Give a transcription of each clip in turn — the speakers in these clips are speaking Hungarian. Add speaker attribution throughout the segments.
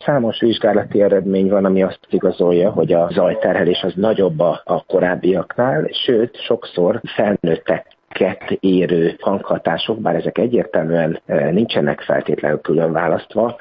Speaker 1: Számos vizsgálati eredmény van, ami azt igazolja, hogy a zajterhelés az nagyobb a korábbiaknál, sőt, sokszor felnőttek érő hanghatások, bár ezek egyértelműen nincsenek feltétlenül külön választva,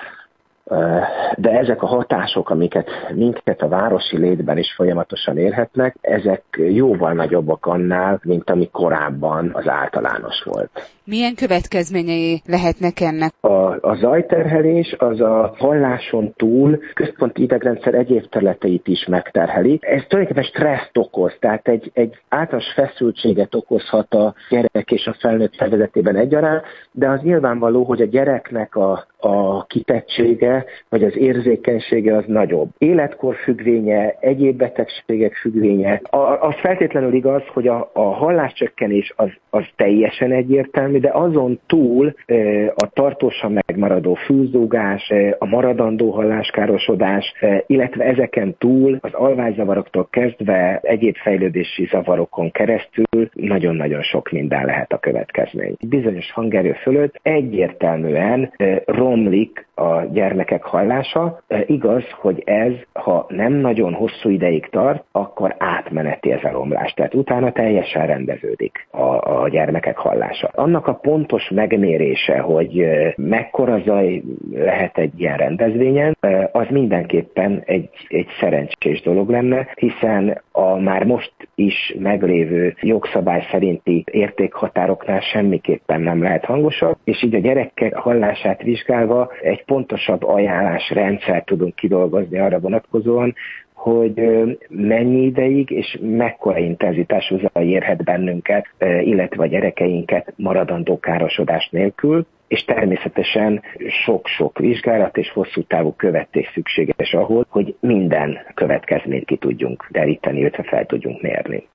Speaker 1: de ezek a hatások, amiket minket a városi létben is folyamatosan érhetnek, ezek jóval nagyobbak annál, mint ami korábban az általános volt.
Speaker 2: Milyen következményei lehetnek ennek?
Speaker 1: A zajterhelés az a halláson túl központi idegrendszer egyéb területeit is megterheli. Ez tulajdonképpen stresszt okoz, tehát egy általános feszültséget okozhat a gyerek és a felnőtt szervezetében egyaránt, de az nyilvánvaló, hogy a gyereknek a kitettsége, vagy az érzékenysége az nagyobb. Életkor függvénye, egyéb betegségek függvénye. Az feltétlenül igaz, hogy a halláscsökkenés az teljesen egyértelmű, de azon túl a tartósan megmaradó fülzúgás, a maradandó halláskárosodás, illetve ezeken túl az alvászavaroktól kezdve egyéb fejlődési zavarokon keresztül nagyon-nagyon sok minden lehet a következmény. Bizonyos hangerő fölött egyértelműen romlik a gyermekek hallása. Igaz, hogy ez, ha nem nagyon hosszú ideig tart, akkor átmeneti ez a romlás. Tehát utána teljesen rendeződik a gyermekek hallása. Annak a pontos megmérése, hogy mekkora zaj lehet egy ilyen rendezvényen, az mindenképpen egy szerencsés dolog lenne, hiszen a már most is meglévő jogszabály szerinti értékhatároknál semmiképpen nem lehet hangosabb, és így a gyerekek hallását vizsgálva egy pontosabb ajánlásrendszert tudunk kidolgozni arra vonatkozóan, hogy mennyi ideig és mekkora intenzitású zaj érhet bennünket, illetve a gyerekeinket maradandó károsodás nélkül, és természetesen sok-sok vizsgálat és hosszú távú követés szükséges ahhoz, hogy minden következményt ki tudjunk deríteni, illetve fel tudjunk mérni.